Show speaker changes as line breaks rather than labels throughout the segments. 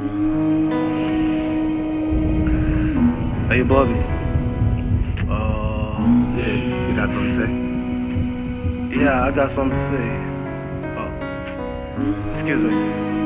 Hey, Bobby. Yeah, you got something to say? Yeah, I got something to say. Oh, excuse me.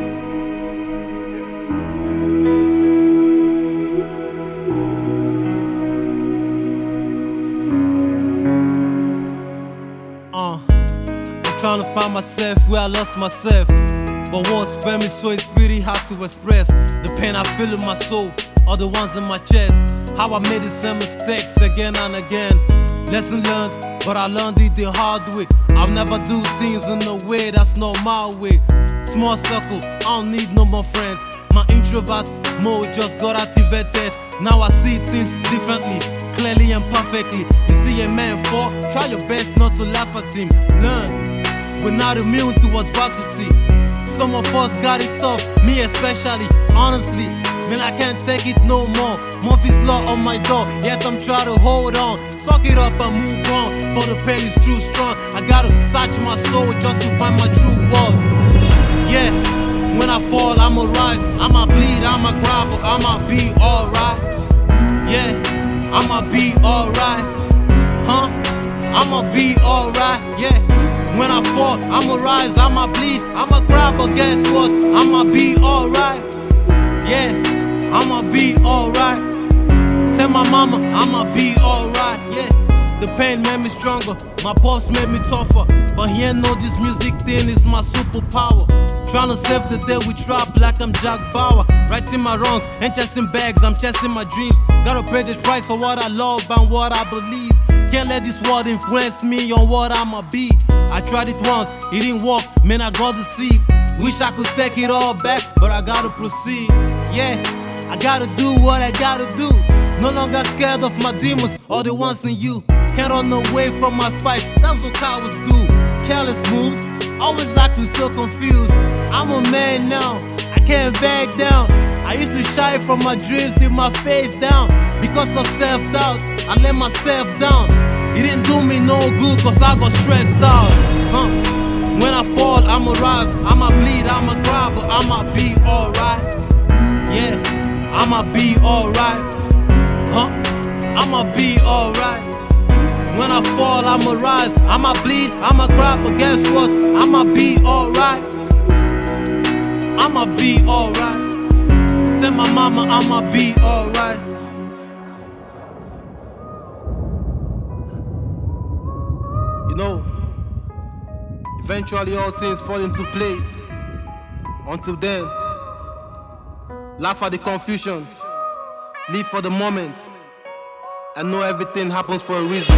I'm trying to find myself where I lost myself. But once fame is so it's pretty hard to express. The pain I feel in my soul, or the ones in my chest. How I made the same mistakes again and again. Lesson learned, but I learned it the hard way. I'll never do things in a way that's not my way. Small circle, I don't need no more friends. My introvert mode just got activated. Now I see things differently, clearly and perfectly. You see a man fall, try your best not to laugh at him. Learn, we're not immune to adversity. Some of us got it tough, me especially. Honestly, man, I can't take it no more. Murphy's Law on my door, yet I'm trying to hold on. Suck it up and move on, but the pain is too strong. I gotta search my soul just to find my true worth. Yeah, when I fall, I'ma rise. I'ma bleed, I'ma cry, but I'ma be alright. Yeah, I'ma be alright. Huh? I'ma be alright. Yeah, when I fall, I'ma rise. I'ma bleed, I'ma cry, but guess what? I'ma be alright. Yeah, I'ma be alright. Tell my mama I'ma be alright. Yeah, the pain made me stronger, my boss made me tougher. But he ain't know this music thing is my superpower. Tryna save the day with trap like I'm Jack Bauer. Righting my wrongs, ain't chasing bags, I'm chasing my dreams. Gotta pay the price for what I love and what I believe. Can't let this world influence me on what I'ma be. I tried it once, it didn't work, man I got deceived. Wish I could take it all back, but I gotta proceed. Yeah, I gotta do what I gotta do. No longer scared of my demons or the ones in you. Can't run away from my fight, that's what cowards do. Careless moves, always acting so confused. I'm a man now, I can't back down. I used to shy from my dreams with my face down. Because of self-doubt, I let myself down. It didn't do me no good cause I got stressed out. When I fall, I'ma rise, I'ma bleed, I'ma cry, but I'ma be alright. Yeah, I'ma be alright. I'ma be alright. When I fall, I'ma rise, I'ma bleed, I'ma cry, but guess what? I'ma be alright. I'ma be alright. Tell my mama I'ma be alright. You know, eventually all things fall into place. Until then, laugh at the confusion, live for the moment, and know everything happens for a reason.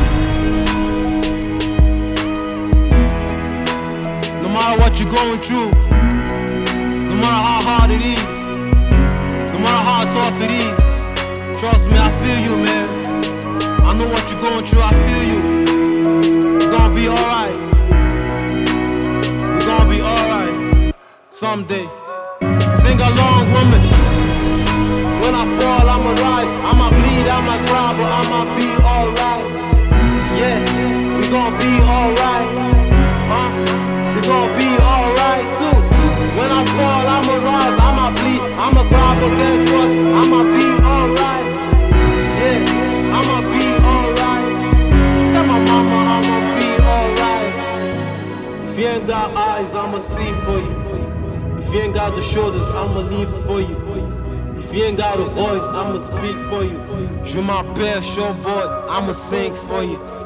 No matter what you're going through, no matter how hard it is, no matter how tough it is, trust me, I feel you, man. I know what you're going through, I feel you. You're gonna be alright. You're gonna be alright someday. Sing along, woman. When I fall, I'ma rise, I'ma bleed, I'ma cry, but I'ma be alright. Yeah, we gon' be alright. You gon' be alright too. When I fall, I'ma rise, I'ma bleed, I'ma cry, but guess what? I'ma be alright. Yeah, I'ma be alright. Tell my mama I'ma be alright. If you ain't got eyes, I'ma see for you. If you ain't got the shoulders, I'ma lift for you. If you ain't got a voice, I'ma speak for you. Je m'appelle Showboy, I'ma sing for you.